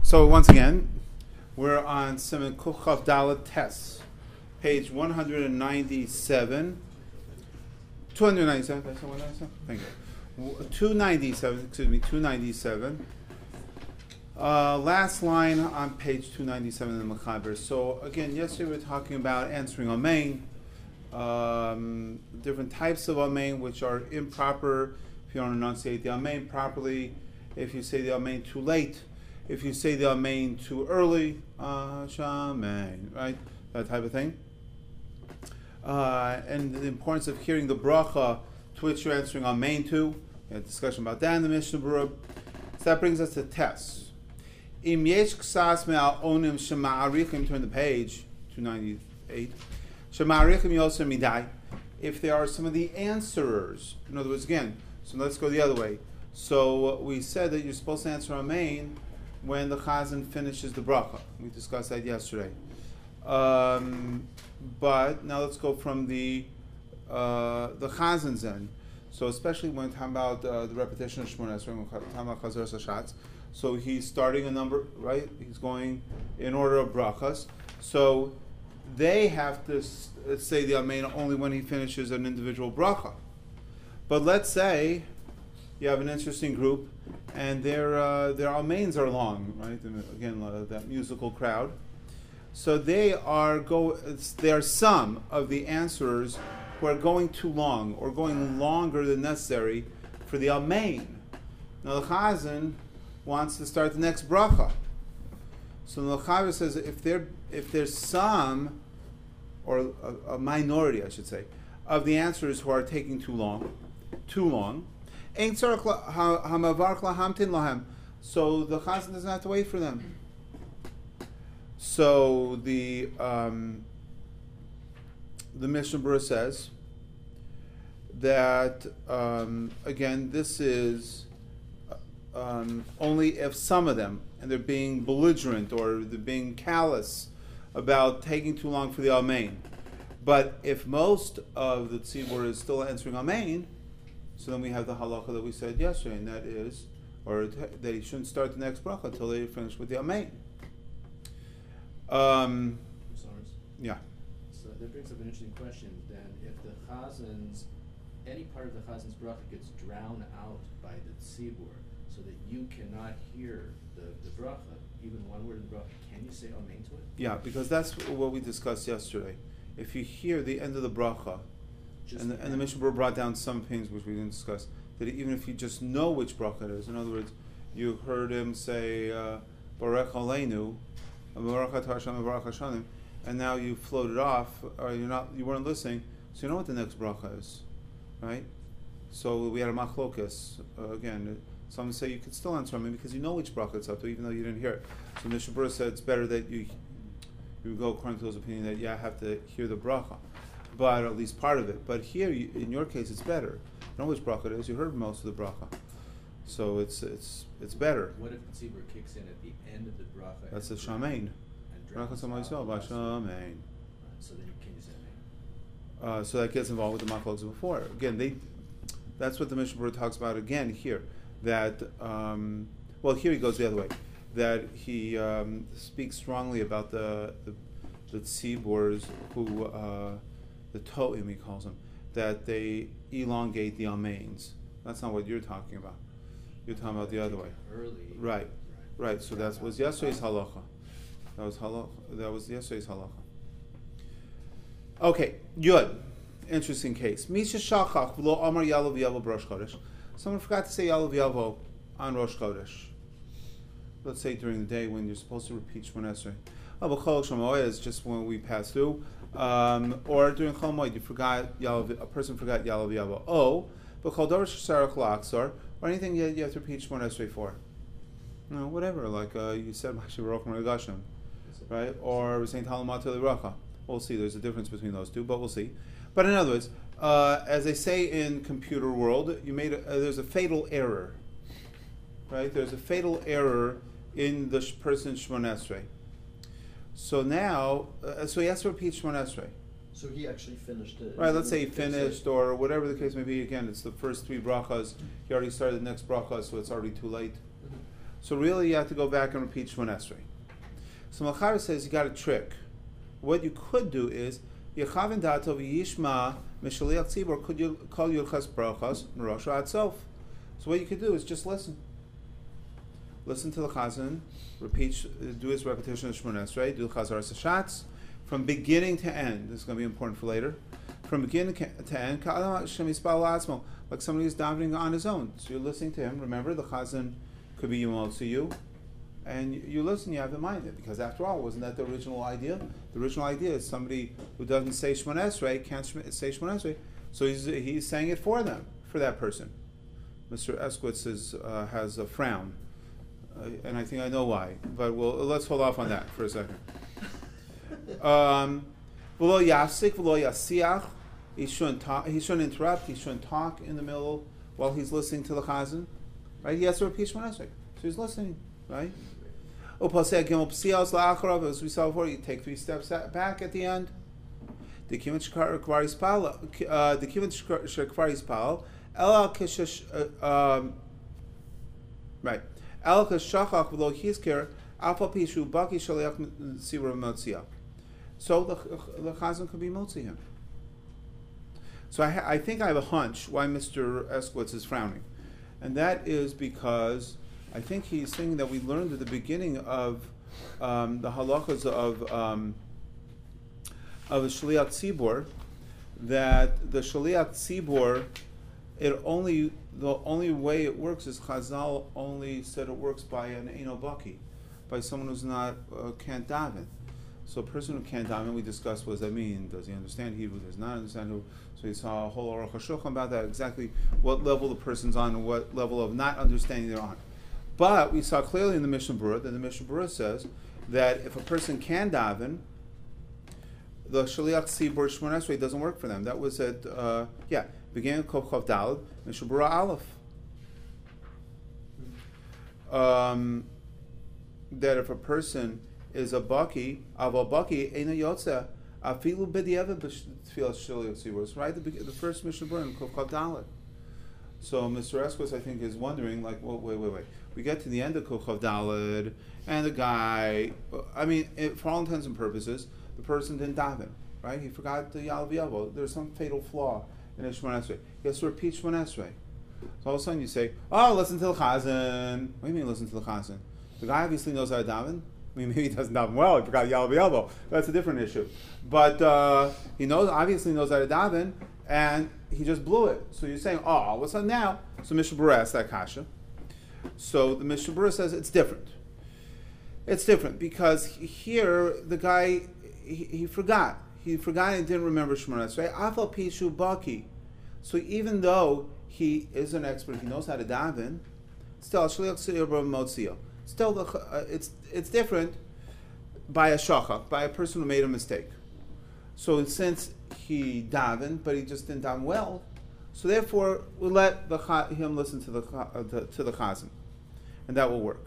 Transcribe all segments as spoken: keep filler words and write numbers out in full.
So once again, we're on Siman Kuchav Dalet Tes, page one hundred ninety-seven. two hundred ninety-seven. That's one ninety-seven. Thank you. two ninety-seven. Excuse me. two ninety-seven. Uh, last line on page two ninety-seven in the Mechaber. So again, yesterday we were talking about answering Amen, um, different types of Amen which are improper if you don't enunciate the Amen properly, if you say the Amen too late, if you say the Amen too early, uh, Shamen, right? That type of thing. Uh, and the importance of hearing the bracha to which you're answering Amen to. We had a discussion about that in the Mishnah Berurah. So that brings us to tests. Im yesh ksas me'al onim shema'arichim, turn the page, two ninety-eight. Shema'arichim yoser midai. If there are some of the answerers, in other words, again, so let's go the other way. So we said that you're supposed to answer Amen when the chazan finishes the bracha. We discussed that yesterday. Um, but now let's go from the uh, the chazan's end. So especially when talking about uh, the repetition of Shemona Esrei, when talking about Chazar Sashatz. So he's starting a number, right? He's going in order of brachas. So they have to s- say the Amen only when he finishes an individual bracha. But let's say you have an interesting group, and their uh, their Amens are long, right? And again, uh, that musical crowd. So they are go. There are some of the answerers who are going too long, or going longer than necessary for the Amen. Now the Chazan wants to start the next bracha. So the Mechaber says if there if there's some, or a, a minority, I should say, of the answers who are taking too long, too long. So the Chazan doesn't have to wait for them. So the um, the Mishnah Berurah says that um, again, this is um, only if some of them, and they're being belligerent or they're being callous about taking too long for the Amen. But if most of the tzibur is still answering Amen, so then we have the halacha that we said yesterday, and that is, or they shouldn't start the next bracha until they finish with the Amen. Um, yeah. So that brings up an interesting question. Then, if the chazan's, any part of the chazan's bracha gets drowned out by the tzibur, so that you cannot hear the, the bracha, even one word in the bracha, can you say Amen to it? Yeah, because that's what we discussed yesterday. If you hear the end of the bracha, Just and the, and the Mishnah Berurah brought down some things which we didn't discuss, that even if you just know which bracha it is, in other words, you heard him say uh, Barech Aleinu, Baruch Atah Hashem, Baruch Hashanim, and now you floated off, or you're not, you weren't listening, so you know what the next bracha is, right? So we had a machlokas uh, again. Some say you could still answer Amen because you know which bracha it's up to, even though you didn't hear it. So Mishnah Berurah said it's better that you you go according to his opinion that yeah, I have to hear the bracha, but or at least part of it. But here, you, in your case, it's better. You know which bracha it is. You heard most of the bracha, so it's it's it's better. What if the tzibur kicks in at the end of the bracha? That's the shamein. Bracha Samayisrael, Bashamein. So then can you say Amen? Uh, so that gets involved with the machlokes before. Again, they that's what the Mishnah Berurah talks about again here. That um, well, here he goes the other way. That he um, speaks strongly about the the, the tziburs who uh, the to'im he calls them, that they elongate the amens. That's not what you're talking about. You're talking about the other way. Early. Right, right. So that was yesterday's halacha. That was halacha. That was yesterday's halacha. Okay, good. Interesting case. Misha shachach v'lo amar yalav yavo b'rosh chodesh. Someone forgot to say yalav yavo on Rosh Chodesh. Let's say during the day when you're supposed to repeat Shemona Esrei. Oh, b'chol Shemona is just when we pass through, um, or during Chol Moed you forgot yalav. A person forgot yalav yavo. Oh, b'chol dorish sarach la'aksar, or anything you, you have to repeat Shemona Esrei for. No, whatever. Like uh, you said, Mashiach Baruch Meragashim, right? Or we're saying Talamat Racha. We'll see. There's a difference between those two, but we'll see. But in other words, uh, as they say in computer world, you made a, uh, there's a fatal error, right? There's a fatal error in the sh- person's Shemona Esrei. So now, uh, so he has to repeat Shemona Esrei. So he actually finished it. Right, let's say he finished, or whatever the case may be. Again, it's the first three brachas. He already started the next bracha, so it's already too late. Mm-hmm. So really, you have to go back and repeat Shemon Esrei. So Malchara says you got a trick. What you could do is Yechaven Dato v'Yishma Mishaliach Tzibor could you call Yulchas Brachos Rosh Atzof. So what you could do is just listen. Listen to the Chazan, repeat, do his repetition of Shemon Esrei, do Chazar Sashatz, from beginning to end. This is going to be important for later. From beginning to end, like somebody who's davening on his own. So you're listening to him. Remember, the Chazan could be Yimol to you, and you, you listen, you have in mind it, because after all, wasn't that the original idea? The original idea is somebody who doesn't say Shemon Esrei can't say Shemon Esrei, so he's, he's saying it for them, for that person. Mister Eskowitz is, uh, has a frown, uh, and I think I know why, but we'll, let's hold off on that for a second. Um, V'lo yasik, v'lo yasiach. He shouldn't talk. He shouldn't interrupt. He shouldn't talk in the middle while he's listening to the chazan. Right? He has to repeat Shemon Esrei, so he's listening. Right? As we saw before, you take three steps back at the end. The kivan shekvar yispal. The kivan shekvar yispal. Ela keshesh. Right. Ela keshachach v'lo hizker. Alpha pishu baki shaliach sibur motzia. So the the chazan could be motzi him. So I, ha- I think I have a hunch why Mister Eskowitz is frowning, and that is because I think he's thinking that we learned at the beginning of um, the halachas of um, of the shaliach tzibur that the shaliach tzibur, it only the only way it works is Chazal only said it works by an Eino Baki, by someone who's not uh, can't daven. So a person who can't daven, we discussed what does that mean? Does he understand Hebrew? Does he not understand Hebrew? So we saw a whole Aruch HaShulchan about that, exactly what level the person's on and what level of not understanding they're on. But we saw clearly in the Mishnah Berurah that the Mishnah Berurah says that if a person can daven, the Shaliach Tzibur Shemon Esrei doesn't work for them. That was at, uh, yeah, beginning of Kov Chav Daled, Mishnah Berurah Aleph. Um, that if a person is a baki, av a baki, eina yotza, afilu b'diavad b'tfilas shaliach tzibur. It's right, the, the first Mishnah Berurah in Kov Chav Daled. So Mister Eskowitz, I think, is wondering, like, well, wait, wait, wait. We get to the end of Kov Chav Daled, and the guy, I mean, it, for all intents and purposes, the person didn't daven, right? He forgot the Yal V'Yavo. There's some fatal flaw in his Shemon Esrei. He has to repeat Shemon Esrei. So all of a sudden you say, oh, listen to the Chazan. What do you mean listen to the Chazan? The guy obviously knows how to daven. I mean, maybe he doesn't daven well. He forgot Yal V'Yavo. That's a different issue. But uh, he knows, obviously knows how to daven, and he just blew it. So you're saying, oh, all of a sudden now. So Mishnah Berurah asks that kasha. So the Mishnah Berurah says it's different. It's different because here the guy, he, he forgot. He forgot and didn't remember Shemon Esrei. Afal pishu baki. So even though he is an expert, he knows how to daven, still shliach tzibur motzio. Still, the, uh, it's it's different by a shachach, by a person who made a mistake. So since he davened, but he just didn't daven well, so therefore we'll let the him listen to the uh, to, to the chazan, and that will work.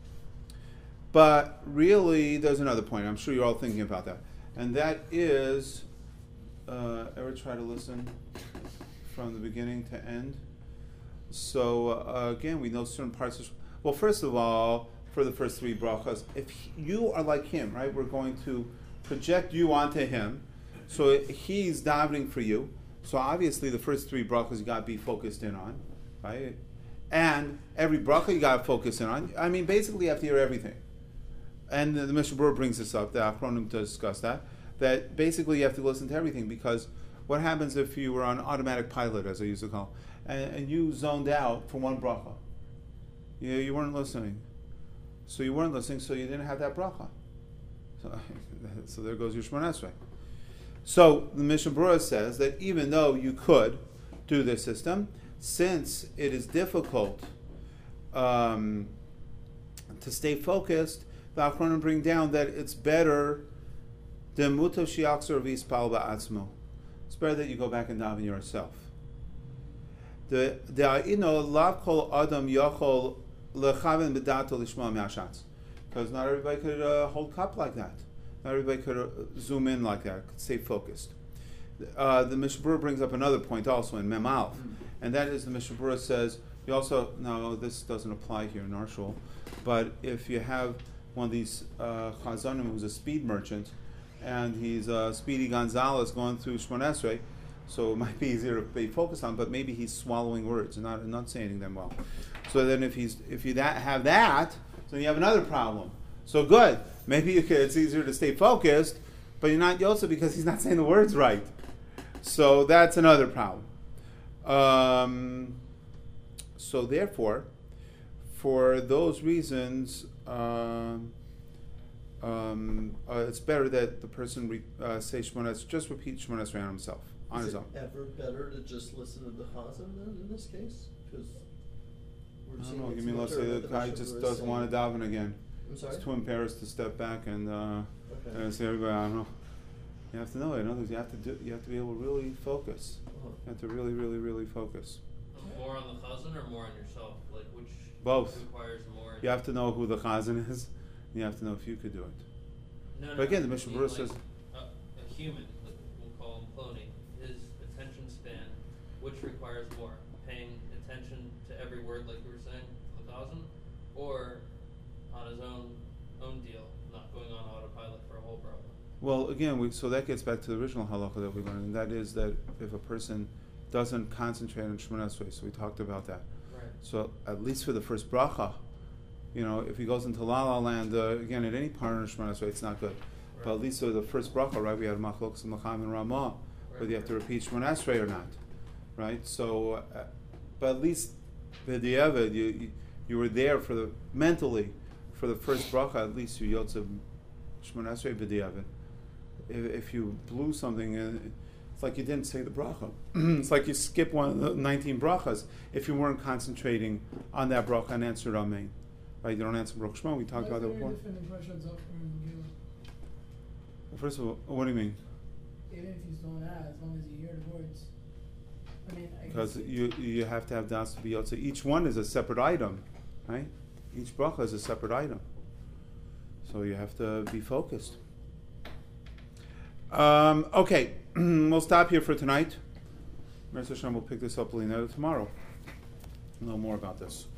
But really, there's another point. I'm sure you're all thinking about that, and that is, uh, ever try to listen from the beginning to end? So uh, again, we know certain parts of. Well, first of all, for the first three brachas, if you are like him, right, we're going to project you onto him. So he's davening for you. So obviously, the first three brachas you got to be focused in on, right? And every bracha you got to focus in on. I mean, basically, you have to hear everything. And the, the Mishnah Berurah brings this up. The Achronim to discuss that. That basically you have to listen to everything, because what happens if you were on automatic pilot, as I used to call, and, and you zoned out for one bracha? You, you weren't listening. So you weren't listening, so you didn't have that bracha. So, so there goes your Shemon Esrei. So the Mishnah Berurah says that even though you could do this system, since it is difficult um, to stay focused, the Achronim bring down that it's better it's better that you go back and daven yourself. The lav kol adam yachol lechaven b'dato lishma me'ashatz, because not everybody could uh, hold cup like that. Not everybody could uh, zoom in like that. Could stay focused. Uh, the Mishnah Berurah brings up another point also in Mem Aleph, and that is the Mishnah Berurah says You also, no, this doesn't apply here in our shul, but if you have one of these uh, chazanim who's a speed merchant, and he's uh, Speedy Gonzalez going through Shmon Esrei, so it might be easier to be focused on, but maybe he's swallowing words and not enunciating them well. So then if he's if you that have that, then you have another problem. So good. Maybe you could, it's easier to stay focused, but you're not Yosef because he's not saying the words right. So that's another problem. Um, so therefore, for those reasons, um, um, uh, it's better that the person re, uh, say Shmon Esrei, just repeat Shmon Esrei on himself, on Is his it own. ever better to just listen to the Chazan then in this case? Because we're I seeing don't know. it's You mean let's mutter say that the the guy Moshe just Berurah doesn't saying. want to daven again. I'm sorry? He's too embarrassed to step back and uh, Okay. and say everybody. I don't know. You have to know it. In other words, you have to do. You have to be able to really focus. Uh-huh. You have to really, really, really focus. More on the chazan or more on yourself? Like which Both. requires more? You have to know who the chazan is. And you have to know if you could do it. No, no, But again, no, the I Mishnah mean, Berurah like, says- a, a human, like we'll call him Plony, his attention span, which requires more, paying attention to every word, like you were saying, the chazan, or on his own own deal, not going on autopilot for a whole bracha. Well, again, we, so that gets back to the original halacha that we learned, and that is that if a person doesn't concentrate on Shemona Esrei, so we talked about that. Right. So at least for the first bracha, you know, if he goes into La La Land, uh, again, at any part of Shemona Esrei, it's not good. Right. But at least for the first bracha, right, we had Machlokes and Macham and Ramah, Right, whether you have to right. repeat Shemona Esrei or not, right? So, uh, but at least B'diavad, you, you you were there for the mentally for the first bracha. At least you yotze Shemona Esrei B'diavad. If, if you blew something, uh, it's like you didn't say the bracha. It's like you skip one of the nineteen brachas if you weren't concentrating on that bracha and answered Amen. Right? You don't answer Baruch Shema. We talked about that before. different impressions of Megillah. Well, first of all, what do you mean? Even if you don't add, as long as you hear the words. I mean, I Because can see- you you have to have das to be yotze. Each one is a separate item, right? Each bracha is a separate item. So you have to be focused. Um, okay, we'll stop here for tonight. Mister Hashem will pick this up tomorrow. We'll know more about this.